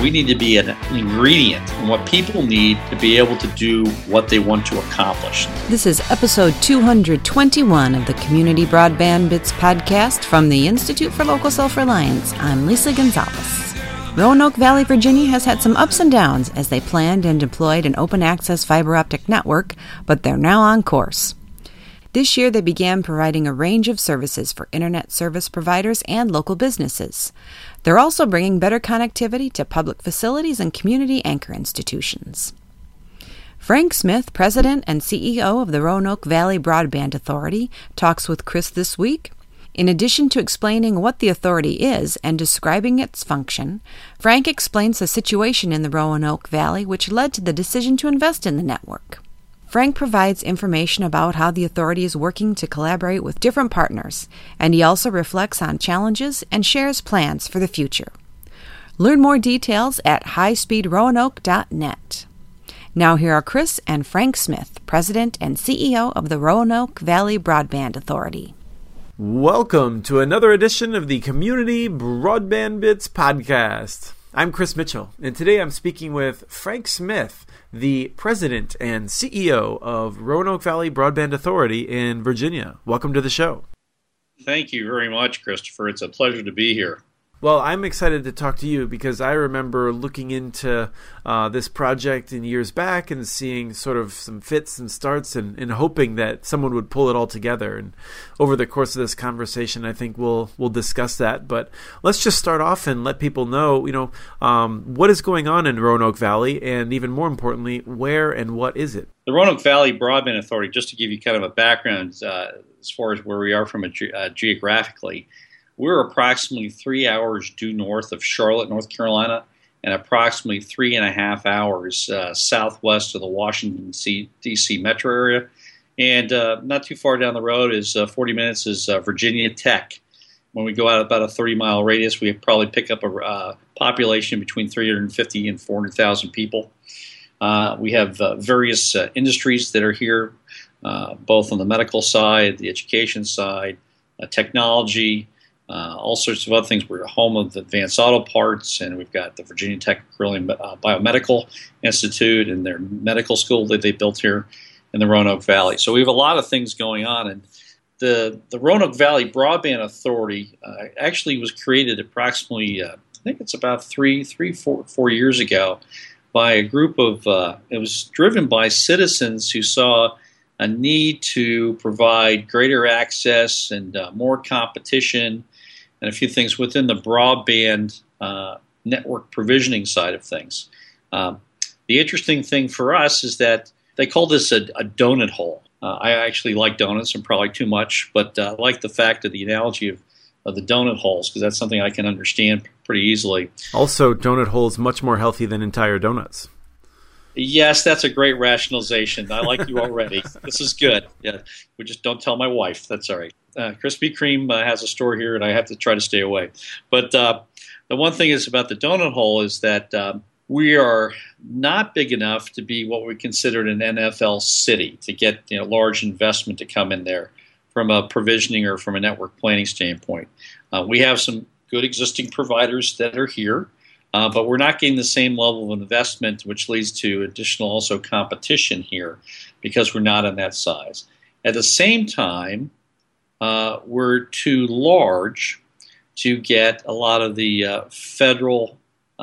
We need to be an ingredient in what people need to be able to do what they want to accomplish. This is episode 221 of the Community Broadband Bits podcast from the Institute for Local Self-Reliance. I'm Lisa Gonzalez. Roanoke Valley, Virginia has had some ups and downs as they planned and deployed an open access fiber optic network, but they're now on course. This year, they began providing a range of services for internet service providers and local businesses. They're also bringing better connectivity to public facilities and community anchor institutions. Frank Smith, President and CEO of the Roanoke Valley Broadband Authority, talks with Chris this week. In addition to explaining what the authority is and describing its function, Frank explains the situation in the Roanoke Valley which led to the decision to invest in the network. Frank provides information about how the authority is working to collaborate with different partners, and he also reflects on challenges and shares plans for the future. Learn more details at highspeedroanoke.net. Now here are Chris and Frank Smith, President and CEO of the Roanoke Valley Broadband Authority. Welcome to another edition of the Community Broadband Bits podcast. I'm Chris Mitchell, and today I'm speaking with Frank Smith, the President and CEO of Roanoke Valley Broadband Authority in Virginia. Welcome to the show. Thank you very much, Christopher. It's a pleasure to be here. Well, I'm excited to talk to you because I remember looking into this project in years back and seeing sort of some fits and starts and hoping that someone would pull it all together. And over the course of this conversation, I think we'll discuss that. But let's just start off and let people know, what is going on in Roanoke Valley, and even more importantly, where and what is it? The Roanoke Valley Broadband Authority, just to give you kind of a background as far as where we are from geographically, we're approximately 3 hours due north of Charlotte, North Carolina, and approximately 3.5 hours southwest of the Washington, D.C. metro area. And not too far down the road is 40 minutes is Virginia Tech. When we go out about a 30-mile radius, we probably pick up a population between 350 and 400,000 people. We have various industries that are here, both on the medical side, the education side, technology, all sorts of other things. We're home of the Advanced Auto Parts, and we've got the Virginia Tech Biomedical Institute and their medical school that they built here in the Roanoke Valley. So we have a lot of things going on. And the Roanoke Valley Broadband Authority actually was created approximately, I think it's about 4 years ago, by a group of, it was driven by citizens who saw a need to provide greater access and more competition and a few things within the broadband network provisioning side of things. The interesting thing for us is that they call this a donut hole. I actually like donuts, and probably too much, but I like the fact of the analogy of the donut holes, because that's something I can understand pretty easily. Also, donut holes much more healthy than entire donuts. Yes, that's a great rationalization. I like you already. This is good. Yeah, we just don't tell my wife. That's all right. Krispy Kreme has a store here, and I have to try to stay away. But the one thing is about the donut hole is that we are not big enough to be what we consider an NFL city, to get large investment to come in there from a provisioning or from a network planning standpoint. We have some good existing providers that are here. But we're not getting the same level of investment, which leads to additional also competition here because we're not in that size. At the same time, we're too large to get a lot of the federal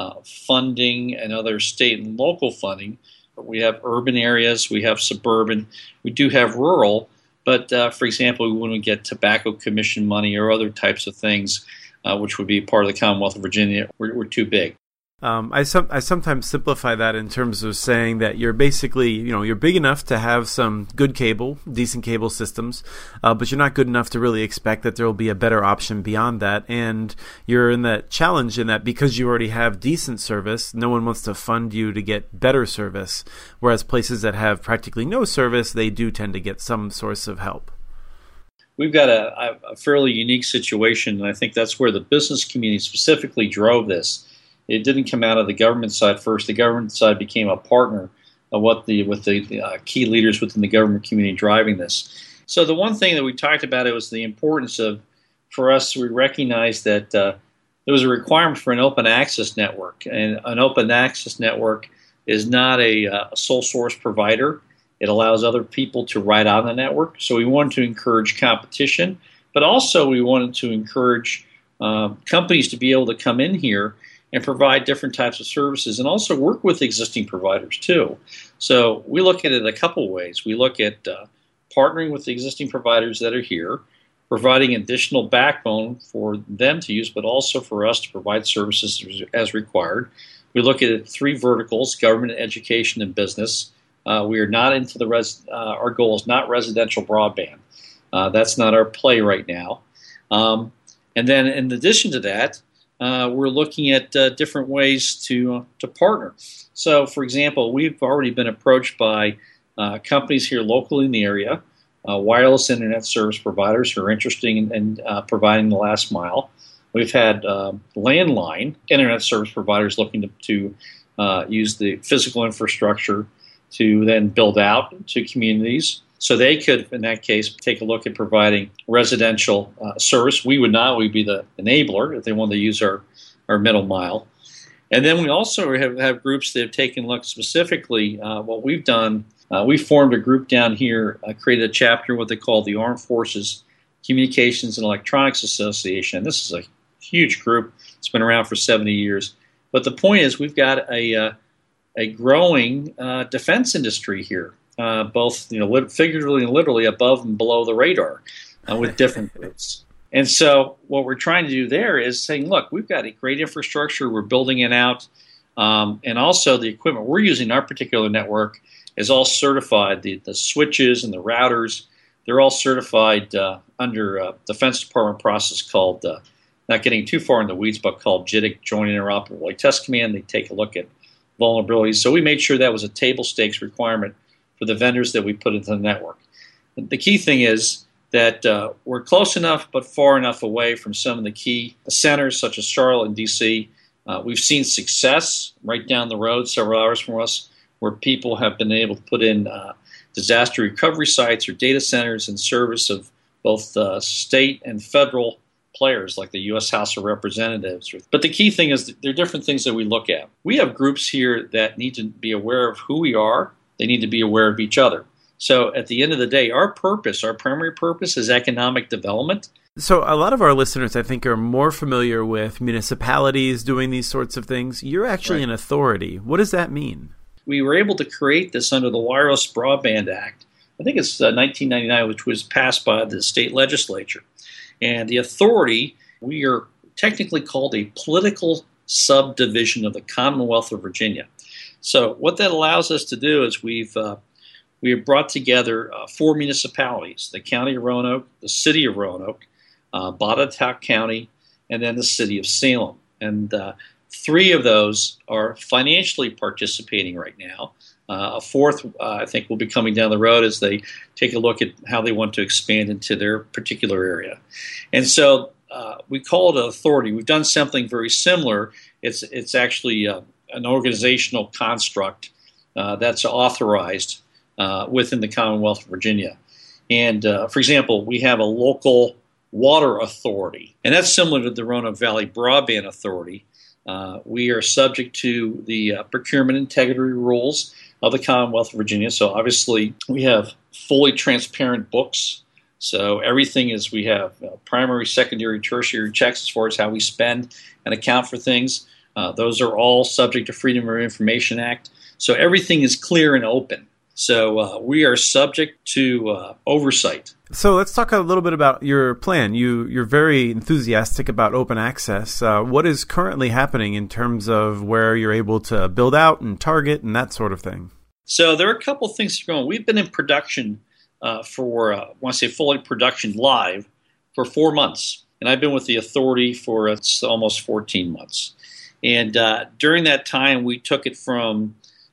funding and other state and local funding. We have urban areas, we have suburban, we do have rural, but for example, when we get Tobacco Commission money or other types of things, which would be part of the Commonwealth of Virginia, we're too big. I sometimes simplify that in terms of saying that you're basically, you're big enough to have some good cable, decent cable systems, but you're not good enough to really expect that there will be a better option beyond that. And you're in that challenge in that because you already have decent service, no one wants to fund you to get better service. Whereas places that have practically no service, they do tend to get some source of help. We've got a fairly unique situation, and I think that's where the business community specifically drove this. It didn't come out of the government side first. The government side became a partner of with the key leaders within the government community driving this. So the one thing that we talked about, it was the importance of, for us, we recognize that the there was a requirement for an open access network. And an open access network is not a sole source provider. It allows other people to ride on the network. So we wanted to encourage competition, but also we wanted to encourage companies to be able to come in here and provide different types of services and also work with existing providers too. So we look at it a couple of ways. We look at partnering with the existing providers that are here, providing additional backbone for them to use, but also for us to provide services as required. We look at 3 verticals: government, education, and business. We are not into our goal is not residential broadband. That's not our play right now. And then in addition to that, we're looking at different ways to partner. So, for example, we've already been approached by companies here locally in the area, wireless internet service providers who are interested in providing the last mile. We've had landline internet service providers looking to use the physical infrastructure to then build out to communities. So they could, in that case, take a look at providing residential service. We would not. We'd be the enabler if they wanted to use our middle mile. And then we also have groups that have taken a look specifically. What we've done, we formed a group down here, created a chapter, what they call the Armed Forces Communications and Electronics Association. This is a huge group. It's been around for 70 years. But the point is we've got a growing defense industry here. Both figuratively and literally above and below the radar with different groups. And so what we're trying to do there is saying, look, we've got a great infrastructure. We're building it out. And also the equipment we're using in our particular network is all certified. The switches and the routers, they're all certified under a Defense Department process called, not getting too far in the weeds, but called JITC, Joint Interoperability Test Command. They take a look at vulnerabilities. So we made sure that was a table stakes requirement for the vendors that we put into the network. The key thing is that we're close enough but far enough away from some of the key centers such as Charlotte and D.C. We've seen success right down the road, several hours from us, where people have been able to put in disaster recovery sites or data centers in service of both state and federal players like the U.S. House of Representatives. But the key thing is that there are different things that we look at. We have groups here that need to be aware of who we are. They need to be aware of each other. So at the end of the day, our primary purpose is economic development. So a lot of our listeners, I think, are more familiar with municipalities doing these sorts of things. You're actually an authority. What does that mean? We were able to create this under the Wireless Broadband Act. I think it's 1999, which was passed by the state legislature. And the authority, we are technically called a political subdivision of the Commonwealth of Virginia. So what that allows us to do is we have brought together 4 municipalities: the County of Roanoke, the City of Roanoke, Botetourt County, and then the City of Salem. And 3 of those are financially participating right now. A 4th, I think, will be coming down the road as they take a look at how they want to expand into their particular area. And so we call it an authority. We've done something very similar. It's actually an organizational construct that's authorized within the Commonwealth of Virginia. And, for example, we have a local water authority, and that's similar to the Roanoke Valley Broadband Authority. We are subject to the procurement integrity rules of the Commonwealth of Virginia. So obviously we have fully transparent books. So everything is, we have primary, secondary, tertiary checks as far as how we spend and account for things. Those are all subject to Freedom of Information Act. So everything is clear and open. So we are subject to oversight. So let's talk a little bit about your plan. You're very enthusiastic about open access. What is currently happening in terms of where you're able to build out and target and that sort of thing? So there are a couple of things going on. We've been in production when I say fully production live, for 4 months. And I've been with the authority for almost 14 months. And during that time, we took it from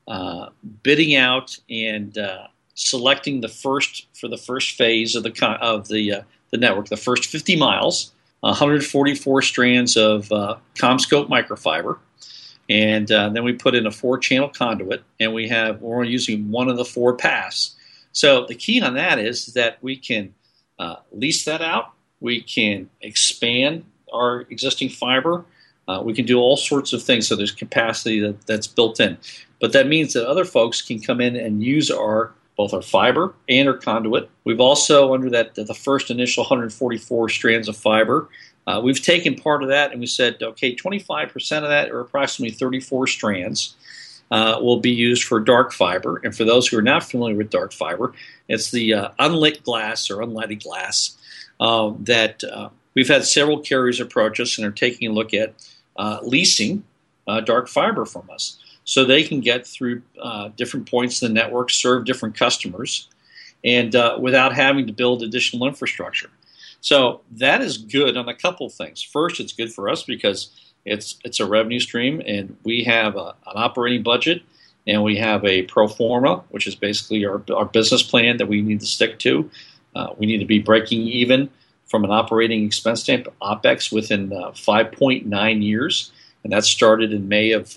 bidding out and selecting the first phase of the network, the first 50 miles, 144 strands of CommScope microfiber, and then we put in a 4-channel conduit, and we're using one of the 4 paths. So the key on that is that we can lease that out, we can expand our existing fiber, We can do all sorts of things, so there's capacity that's built in. But that means that other folks can come in and use both our fiber and our conduit. We've also, under the first initial 144 strands of fiber, we've taken part of that and we said, okay, 25% of that, or approximately 34 strands, will be used for dark fiber. And for those who are not familiar with dark fiber, it's the unlit glass or unlighted glass that we've had several carriers approach us and are taking a look at leasing dark fiber from us, so they can get through different points in the network, serve different customers, and without having to build additional infrastructure. So that is good on a couple of things. First, it's good for us because it's a revenue stream, and we have an operating budget, and we have a pro forma, which is basically our business plan that we need to stick to. We need to be breaking even from an operating expense standpoint, OPEX, within 5.9 years, and that started in May of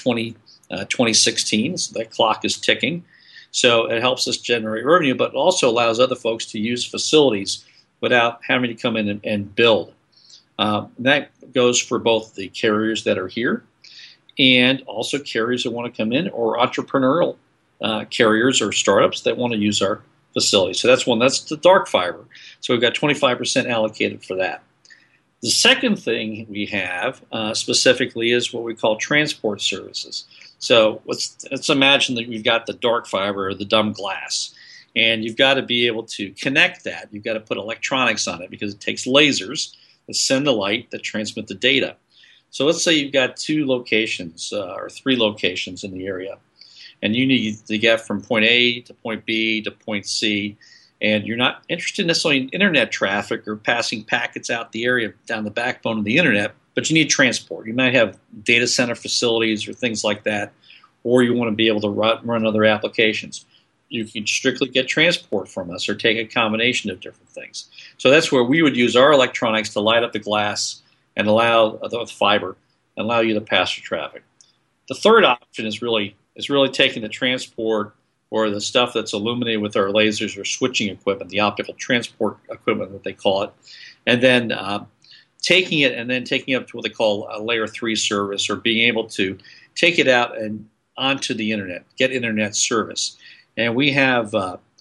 2016, so that clock is ticking. So it helps us generate revenue, but it also allows other folks to use facilities without having to come in and build. That goes for both the carriers that are here and also carriers that want to come in, or entrepreneurial carriers or startups that want to use our facility. So that's one. That's the dark fiber. So we've got 25% allocated for that. The second thing we have specifically is what we call transport services. So let's imagine that you've got the dark fiber or the dumb glass, and you've got to be able to connect that. You've got to put electronics on it because it takes lasers that send the light that transmit the data. So let's say you've got 2 locations or 3 locations in the area, and you need to get from point A to point B to point C, and you're not interested necessarily in internet traffic or passing packets out the area down the backbone of the internet, but you need transport. You might have data center facilities or things like that, or you want to be able to run other applications. You can strictly get transport from us or take a combination of different things. So that's where we would use our electronics to light up the glass and allow the fiber and allow you to pass your traffic. The third option is really taking the transport or the stuff that's illuminated with our lasers or switching equipment, the optical transport equipment that they call it, and then taking it up to what they call a layer 3 service, or being able to take it out and onto the internet, get internet service. And we have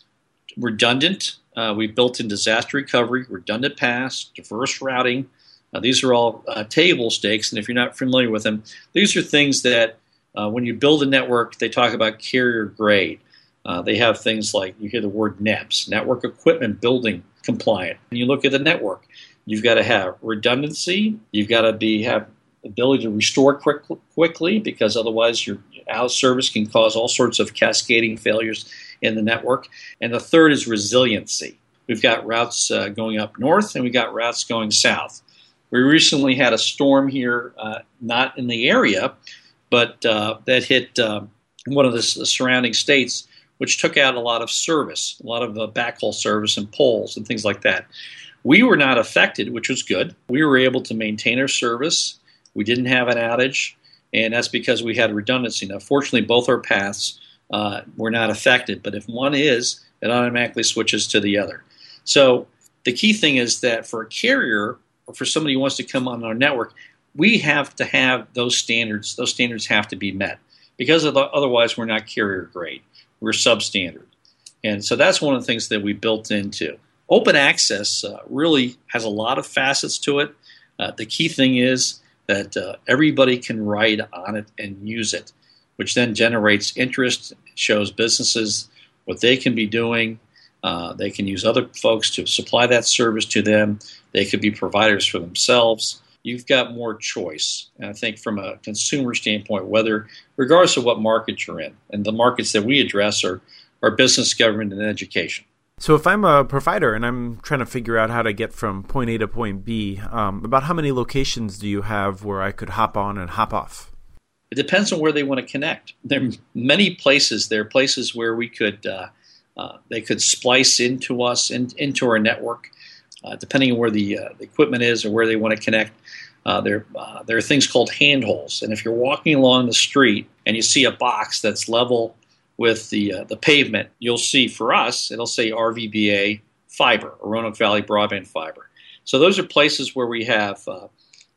redundant, we built in disaster recovery, redundant paths, diverse routing. These are all table stakes, and if you're not familiar with them, these are things that when you build a network, they talk about carrier grade. They have things like, you hear the word NEPS, network equipment building compliant. And you look at the network, you've got to have redundancy, you've got to have ability to restore quickly, because otherwise your out of service can cause all sorts of cascading failures in the network. And the third is resiliency. We've got routes going up north, and we've got routes going south. We recently had a storm here, not in the area, but that hit one of the surrounding states, which took out a lot of service, a lot of backhaul service and poles and things like that. We were not affected, which was good. We were able to maintain our service. We didn't have an outage, and that's because we had redundancy. Now, fortunately, both our paths were not affected, but if one is, it automatically switches to the other. So the key thing is that for a carrier or for somebody who wants to come on our network, we have to have those standards. Those standards have to be met, because otherwise we're not carrier grade. We're substandard. And so that's one of the things that we built into. Open access really has a lot of facets to it. The key thing is that everybody can write on it and use it, which then generates interest, shows businesses what they can be doing. They can use other folks to supply that service to them. They could be providers for themselves. You've got more choice. And I think from a consumer standpoint, regardless of what market you're in, and the markets that we address are business, government, and education. So if I'm a provider and I'm trying to figure out how to get from point A to point B, about how many locations do you have where I could hop on and hop off? It depends on where they want to connect. There are many places. There are places where we could they could splice into us, into our network, depending on where the equipment is or where they want to connect. There are things called handholds, and if you're walking along the street and you see a box that's level with the pavement, you'll see, for us, it'll say RVBA fiber, or Roanoke Valley Broadband Fiber. So those are places where we have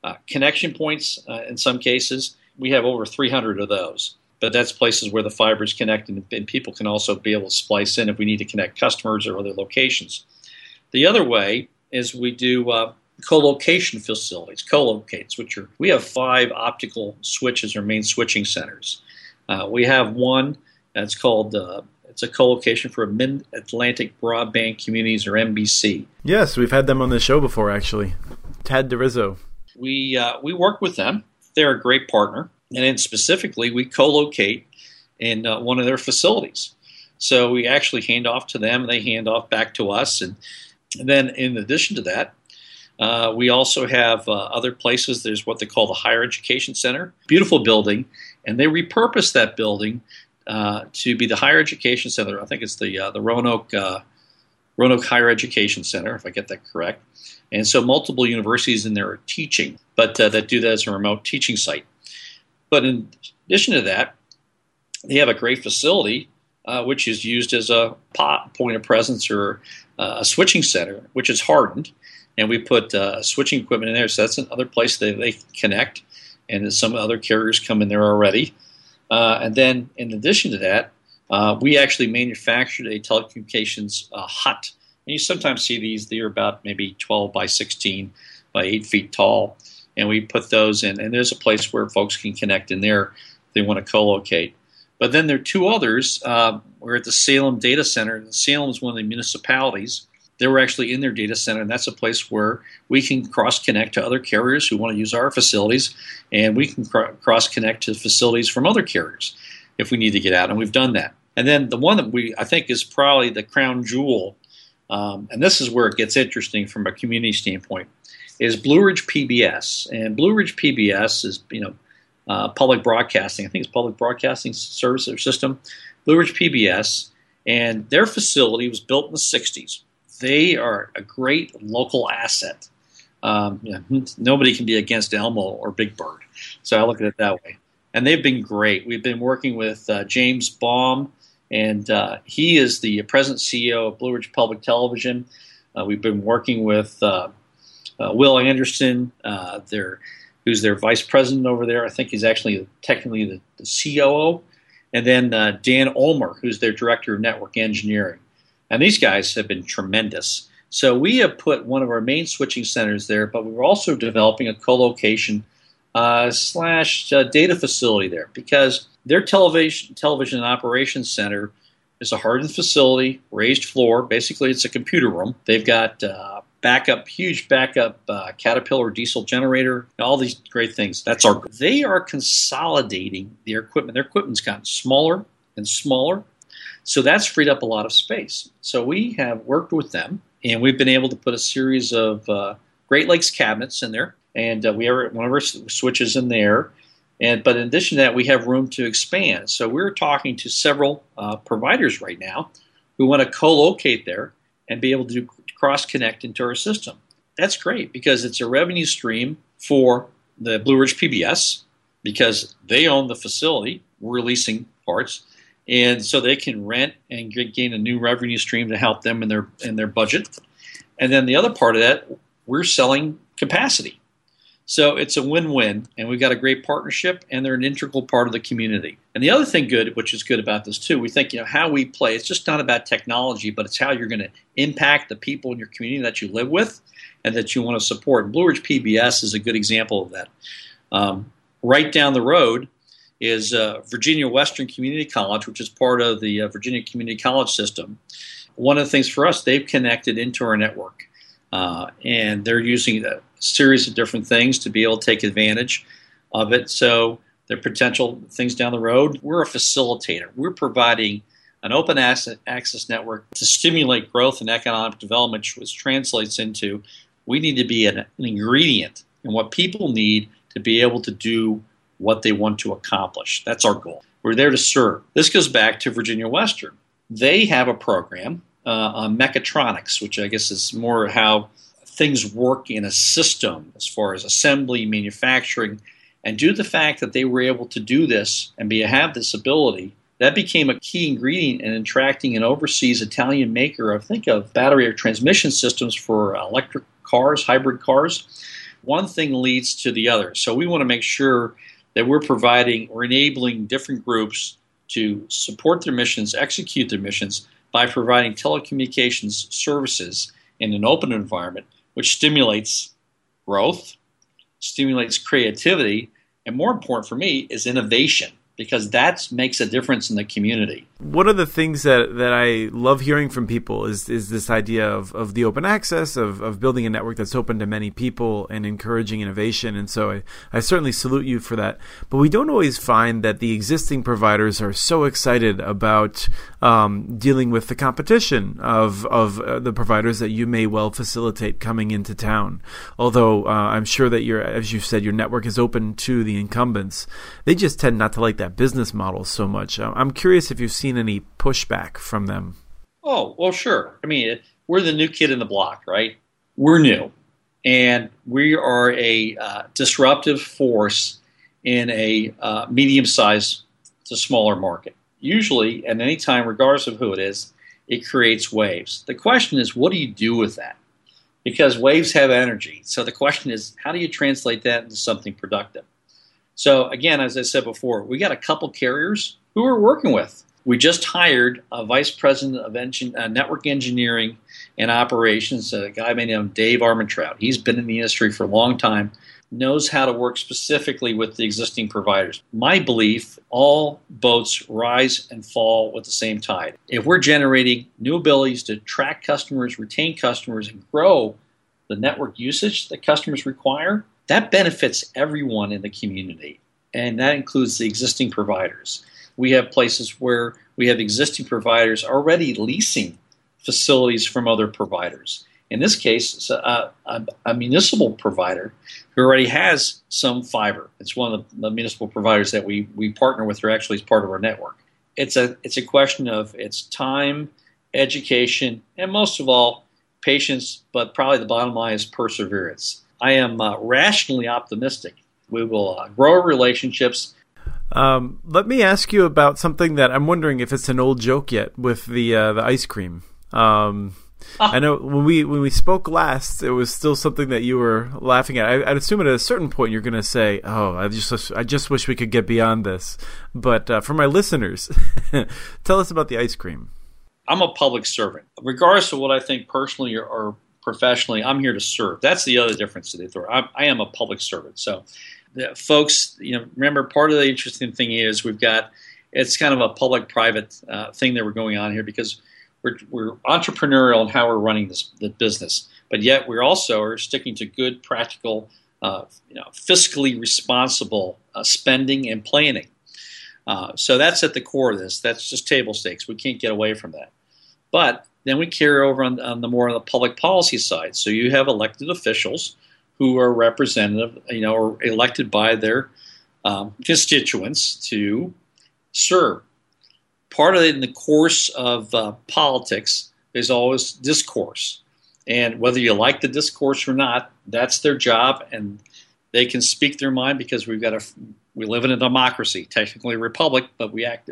Connection points, in some cases, we have over 300 of those. But that's places where the fiber is connected, and people can also be able to splice in if we need to connect customers or other locations. The other way is we do co-location facilities, co-locates, we have 5 optical switches or main switching centers. We have one that's called, it's a co-location for Mid-Atlantic Broadband Communities, or MBC. Yes, we've had them on the show before, actually. Tad DeRizzo. We work with them. They're a great partner. And then specifically, we co-locate in one of their facilities. So we actually hand off to them, and they hand off back to us. And then in addition to that, we also have other places. There's what they call the Higher Education Center, beautiful building, and they repurpose that building to be the Higher Education Center. I think it's the Roanoke Higher Education Center, if I get that correct. And so multiple universities in there are teaching, but that do that as a remote teaching site. But in addition to that, they have a great facility which is used as a point of presence or a switching center, which is hardened. And we put switching equipment in there, so that's another place that they connect. And some other carriers come in there already. And then in addition to that, we actually manufactured a telecommunications hut. And you sometimes see these. They're about maybe 12 by 16 by 8 feet tall. And we put those in. And there's a place where folks can connect in there if they want to co-locate. But then there are 2 others. We're at the Salem Data Center. Salem is one of the municipalities. They were actually in their data center, and that's a place where we can cross-connect to other carriers who want to use our facilities, and we can cross-connect to facilities from other carriers if we need to get out, and we've done that. And then the one that I think is probably the crown jewel, and this is where it gets interesting from a community standpoint, is Blue Ridge PBS. And Blue Ridge PBS is, public broadcasting. I think it's public broadcasting service or system. Blue Ridge PBS, and their facility was built in the 60s. They are a great local asset. Nobody can be against Elmo or Big Bird. So I look at it that way. And they've been great. We've been working with James Baum, and he is the president CEO of Blue Ridge Public Television. We've been working with Will Anderson, who's their vice president over there. I think he's actually technically the COO. And then Dan Ulmer, who's their director of network engineering. And these guys have been tremendous. So we have put one of our main switching centers there, but we're also developing a co-location / data facility there, because their television operations center is a hardened facility, raised floor. Basically, it's a computer room. They've got huge backup Caterpillar diesel generator, all these great things. They are consolidating their equipment. Their equipment's gotten smaller and smaller. So that's freed up a lot of space. So we have worked with them, and we've been able to put a series of Great Lakes cabinets in there, and we have one of our switches in there. But in addition to that, we have room to expand. So we're talking to several providers right now who want to co-locate there and be able to cross-connect into our system. That's great because it's a revenue stream for the Blue Ridge PBS because they own the facility. We're leasing parts. And so they can rent and gain a new revenue stream to help them in their budget. And then the other part of that, we're selling capacity. So it's a win-win, and we've got a great partnership, and they're an integral part of the community. And the other thing which is good about this too, we think how we play, it's just not about technology, but it's how you're going to impact the people in your community that you live with and that you want to support. And Blue Ridge PBS is a good example of that. Right down the road is Virginia Western Community College, which is part of the Virginia Community College system. One of the things for us, they've connected into our network, and they're using a series of different things to be able to take advantage of it. So there are potential things down the road. We're a facilitator. We're providing an open access network to stimulate growth and economic development, which translates into we need to be an ingredient in what people need to be able to do what they want to accomplish. That's our goal. We're there to serve. This goes back to Virginia Western. They have a program on mechatronics, which I guess is more how things work in a system as far as assembly, manufacturing, and due to the fact that they were able to do this and have this ability, that became a key ingredient in attracting an overseas Italian maker, I think, of battery or transmission systems for electric cars, hybrid cars. one thing leads to the other. So we want to make sure that we're enabling different groups to support their missions, execute their missions by providing telecommunications services in an open environment, which stimulates growth, stimulates creativity, and more important for me is innovation, because that makes a difference in the community. One of the things that I love hearing from people is this idea of the open access, of building a network that's open to many people and encouraging innovation. And so I certainly salute you for that. But we don't always find that the existing providers are so excited about dealing with the competition of the providers that you may well facilitate coming into town. Although I'm sure that as you said, your network is open to the incumbents. They just tend not to like that business model so much. I'm curious if you've seen any pushback from them. Oh, well, sure. I mean, we're the new kid in the block, right? We're new, and we are a disruptive force in a medium-sized to smaller market. Usually, at any time, regardless of who it is, it creates waves. The question is, what do you do with that? Because waves have energy. So the question is, how do you translate that into something productive? So again, as I said before, we got a couple carriers who we're working with. We just hired a vice president of network engineering and operations, a guy named Dave Armentrout. He's been in the industry for a long time, knows how to work specifically with the existing providers. My belief, all boats rise and fall with the same tide. If we're generating new abilities to attract customers, retain customers, and grow the network usage that customers require, that benefits everyone in the community, and that includes the existing providers. We have places where we have existing providers already leasing facilities from other providers. In this case, it's a municipal provider who already has some fiber. It's one of the municipal providers that we partner with, or actually is part of our network. It's a question of its time, education, and most of all, patience, but probably the bottom line is perseverance. I am rationally optimistic. We will grow our relationships. Let me ask you about something that I'm wondering if it's an old joke yet with the ice cream. I know when we spoke last, it was still something that you were laughing at. I'd assume at a certain point you're going to say, "Oh, I just wish we could get beyond this." But for my listeners, tell us about the ice cream. I'm a public servant, regardless of what I think personally or professionally. I'm here to serve. That's the other difference to the authority. I am a public servant. So, folks, remember, part of the interesting thing is it's kind of a public-private thing that we're going on here, because we're entrepreneurial in how we're running the business, but yet we also are sticking to good, practical, fiscally responsible spending and planning. So that's at the core of this. That's just table stakes. We can't get away from that. But then we carry over on the public policy side. So you have elected officials who are representative, or elected by their constituents to serve. Part of it in the course of politics is always discourse. And whether you like the discourse or not, that's their job, and they can speak their mind, because we live in a democracy, technically a republic, but we have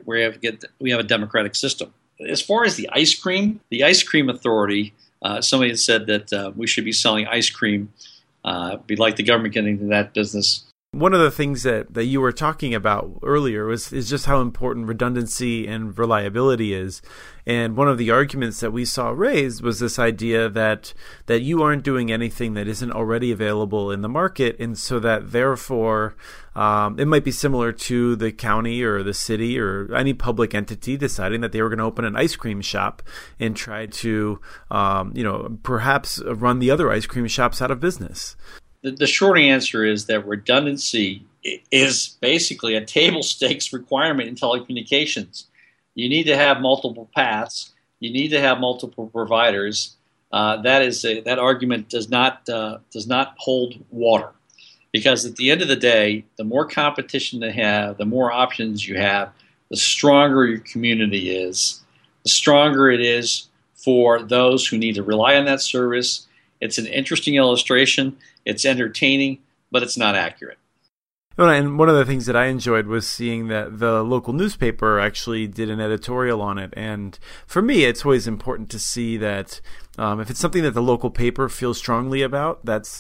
a democratic system. As far as the ice cream authority, somebody had said that we should be selling ice cream. We'd like the government getting into that business. One of the things that you were talking about earlier is just how important redundancy and reliability is. And one of the arguments that we saw raised was this idea that you aren't doing anything that isn't already available in the market, and so that therefore it might be similar to the county or the city or any public entity deciding that they were going to open an ice cream shop and try to perhaps run the other ice cream shops out of business. The short answer is that redundancy is basically a table stakes requirement in telecommunications. You need to have multiple paths. You need to have multiple providers. That argument does not hold water, because at the end of the day, the more competition they have, the more options you have, the stronger your community is. The stronger it is for those who need to rely on that service. It's an interesting illustration. It's entertaining, but it's not accurate. And one of the things that I enjoyed was seeing that the local newspaper actually did an editorial on it. And for me, it's always important to see that if it's something that the local paper feels strongly about,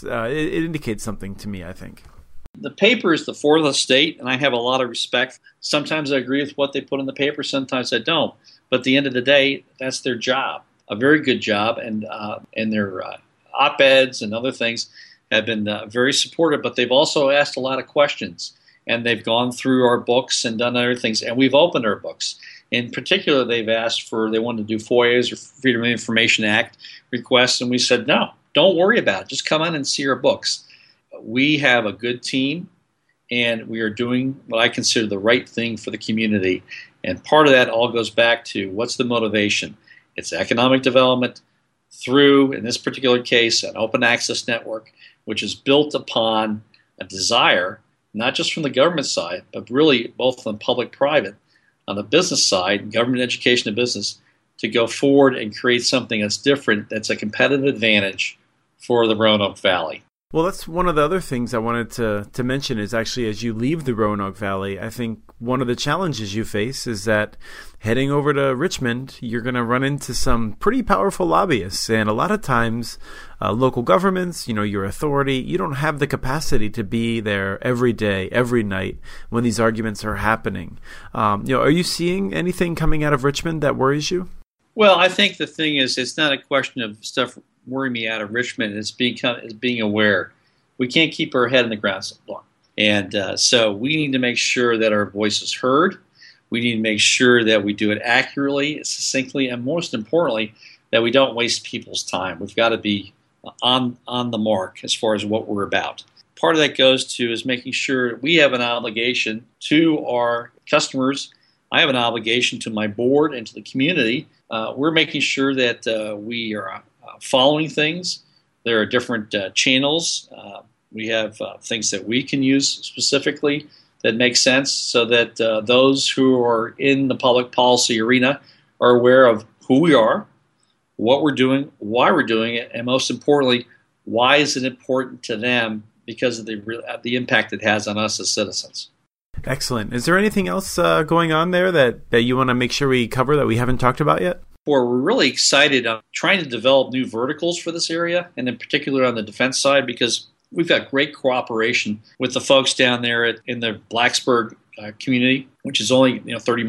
it indicates something to me, I think. The paper is the fourth estate, and I have a lot of respect. Sometimes I agree with what they put in the paper, sometimes I don't. But at the end of the day, that's their job, a very good job, and their op-eds and other things have been very supportive, but they've also asked a lot of questions, and they've gone through our books and done other things, and we've opened our books. In particular, they wanted to do FOIAs or Freedom of Information Act requests, and we said, no, don't worry about it. Just come on and see our books. We have a good team, and we are doing what I consider the right thing for the community. And part of that all goes back to what's the motivation? It's economic development through, in this particular case, an open access network, which is built upon a desire, not just from the government side, but really both on public-private, on the business side, government education and business, to go forward and create something that's different, that's a competitive advantage for the Roanoke Valley. Well, that's one of the other things I wanted to mention is actually as you leave the Roanoke Valley, I think one of the challenges you face is that heading over to Richmond, you're going to run into some pretty powerful lobbyists. And a lot of times, local governments, your authority, you don't have the capacity to be there every day, every night when these arguments are happening. Are you seeing anything coming out of Richmond that worries you? Well, I think the thing is, it's not a question of stuff worrying me out of Richmond. It's being aware. We can't keep our head in the ground so long. And so we need to make sure that our voice is heard. We need to make sure that we do it accurately, succinctly, and most importantly, that we don't waste people's time. We've got to be on the mark as far as what we're about. Part of that goes to is making sure we have an obligation to our customers. I have an obligation to my board and to the community. We're making sure that we are following things. There are different channels. We have things that we can use specifically that make sense so that those who are in the public policy arena are aware of who we are, what we're doing, why we're doing it, and most importantly, why is it important to them because of the impact it has on us as citizens. Excellent. Is there anything else going on there that you want to make sure we cover that we haven't talked about yet? We're really excited on trying to develop new verticals for this area, and in particular on the defense side, because we've got great cooperation with the folks down there in the Blacksburg community, which is only 35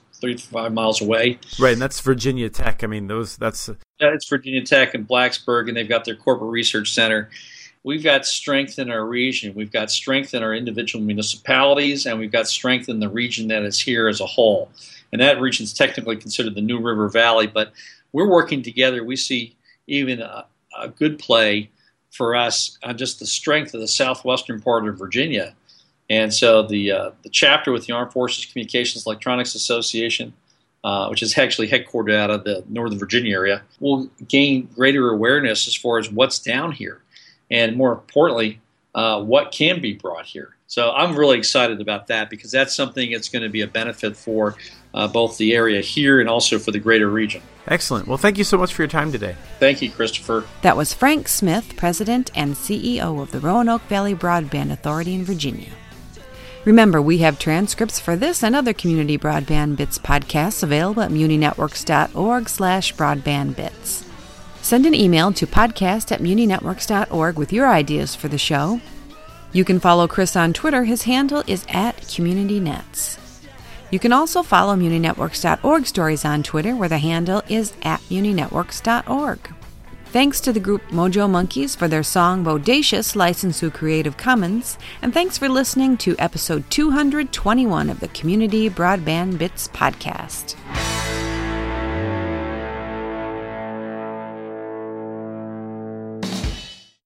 miles away. Right, and that's Virginia Tech. I mean, it's Virginia Tech and Blacksburg, and they've got their corporate research center. We've got strength in our region. We've got strength in our individual municipalities, and we've got strength in the region that is here as a whole. And that region is technically considered the New River Valley, but we're working together. We see even a good play for us on just the strength of the southwestern part of Virginia. And so the chapter with the Armed Forces Communications Electronics Association, which is actually headquartered out of the Northern Virginia area, will gain greater awareness as far as what's down here. And more importantly, what can be brought here. So I'm really excited about that because that's something that's going to be a benefit for both the area here and also for the greater region. Excellent. Well, thank you so much for your time today. Thank you, Christopher. That was Frank Smith, President and CEO of the Roanoke Valley Broadband Authority in Virginia. Remember, we have transcripts for this and other Community Broadband Bits podcasts available at muninetworks.org/broadbandbits. Send an email to podcast@muninetworks.org with your ideas for the show. You can follow Chris on Twitter. His handle is @CommunityNets. You can also follow muninetworks.org stories on Twitter, where the handle is @muninetworks.org. Thanks to the group Mojo Monkeys for their song Bodacious, licensed through Creative Commons, and thanks for listening to episode 221 of the Community Broadband Bits podcast.